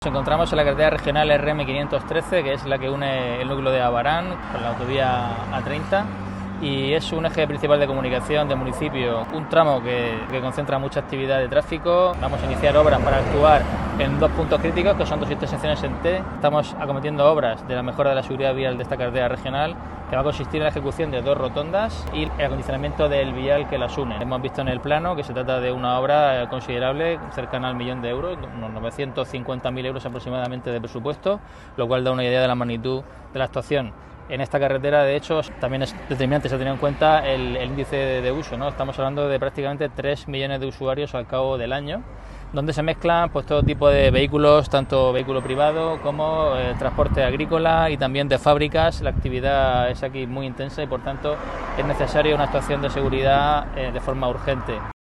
Nos encontramos en la carretera regional RM513, que es la que une el núcleo de Abarán con la autovía A30, y es un eje principal de comunicación del municipio, un tramo que concentra mucha actividad de tráfico. Vamos a iniciar obras para actuar en dos puntos críticos, que son dos intersecciones en T. Estamos acometiendo obras de la mejora de la seguridad vial de esta carretera regional, que va a consistir en la ejecución de dos rotondas y el acondicionamiento del vial que las une. Hemos visto en el plano que se trata de una obra considerable, cercana al 1.000.000 de euros, unos 950.000 euros aproximadamente de presupuesto, lo cual da una idea de la magnitud de la actuación. En esta carretera, de hecho, también es determinante se ha tenido en cuenta el índice de uso, ¿no? Estamos hablando de prácticamente 3 millones de usuarios al cabo del año, donde se mezclan pues todo tipo de vehículos, tanto vehículo privado como transporte agrícola y también de fábricas. La actividad es aquí muy intensa y por tanto es necesaria una actuación de seguridad de forma urgente.